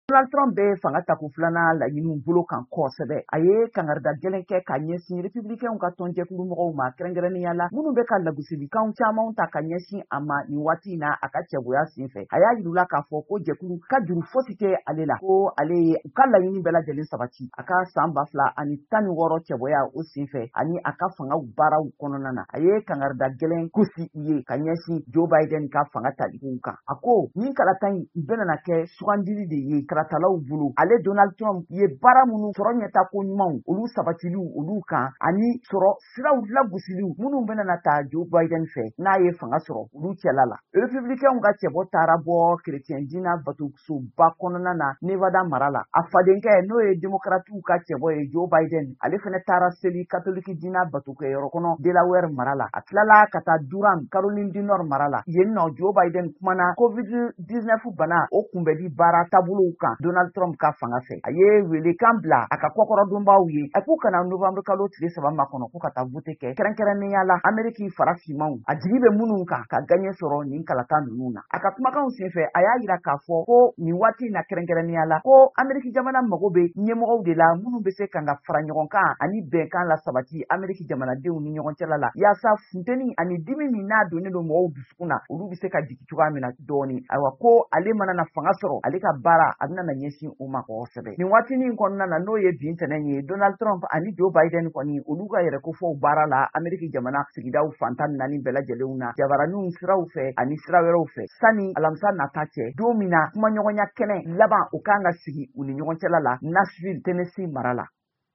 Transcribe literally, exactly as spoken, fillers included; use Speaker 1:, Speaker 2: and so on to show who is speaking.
Speaker 1: Donald Trump bɛ fanga ta ko filanan laɲiniw bolo kan kosɛbɛ. A ye kangarida gɛlɛn kɛ ka ɲɛsin républicains ka tɔnjɛkulu mɔgɔw ma kɛrɛnkɛrɛnnenya la minnu bɛ ka lagosilikan caman ta ka ɲɛsin a ma nin waati in na a ka cɛboya sen fɛ. A y'a yirula k'a fɔ ko jɛkulu ka juru fosi tɛ ale la, ko ale ye u ka laɲini bɛɛ lajɛlen sabati. A ka san ba fila ani tan ni wɔɔrɔ cɛboya o sen fɛ ani a ka fangaw baaraw kɔnɔna na. A ye kangarida gɛlɛn gosi u ye ka ɲɛsin Joe Biden ka fanga talikow kan. A ko nin kalata in bɛna kɛ sugandili de ye karatalaw bolo. Ale Donald Trump ye baara minnu sɔrɔ ɲɛta ko ɲumanw olu sabatiliw olu kan ani sɔrɔ siraw lagosiliw minnu bɛna ta Joe Biden fɛ n'a ye fanga sɔrɔ olu cɛla la. Républicains ka cɛbɔ taara bɔ chrétien dina batosoba kɔnɔna na Nevada mara la. A fadenkɛ n'o ye démocrates ka cɛbɔ ye Joe Biden ale fɛnɛ taara seli catholique dina batokɛyɔrɔ kɔnɔ Delaware mara la. A tilala ka taa Durham Caroline du Nord mara la. Yen nɔ Joe Biden kumana covid dix-neuf bana o kunbɛli baara taabolow kan Donald Trump ka fanga fɛ. A ye welekan bila a ka kɔkɔrɔdonbaw ye a k'u kana novembre kalo tile saba ma kɔnɔ k'u ka taa vote kɛ kɛrɛnkɛrɛnnenya la Ameriki farafinmaw a jigi bɛ minnu kan ka gaɲɛ sɔrɔ nin kalata ninnu na. A ka kumakanw senfɛ a y'a yira k'a fɔ ko nin waati in na kɛrɛnkɛrɛnnenya la ko Ameriki jamana mago bɛ ɲɛmɔgɔw de la minnu bɛ se kan ka fara ɲɔgɔn kan ani bɛnkan la sabati Ameriki jamanadenw ni ɲɔgɔn cɛla la yaasa funteni ani dimi min n'a donnen don mɔgɔw dusukun na olu bɛ se ka jigi cogoya min na dɔɔni. Ayiwa ko ale mana na fanga sɔrɔ ale ka baara a bɛna na ɲɛsin o ma kosɛbɛ. Nin waatinin kɔnɔna na n'o ye bi ntɛnɛn ye Donald Trump ani Joe Biden kɔni olu ka yɛrɛkofɔw baara la Ameriki jamana sigidaw fantan naani bɛɛ lajɛlenw na jabaraninw siraw fɛ ani sira wɛrɛw fɛ sani alamisa nata cɛ don min na kumaɲɔgɔnya kɛnɛ laban o kan ka sigi u ni ɲɔgɔn cɛla la Nashville Tennessee mara la.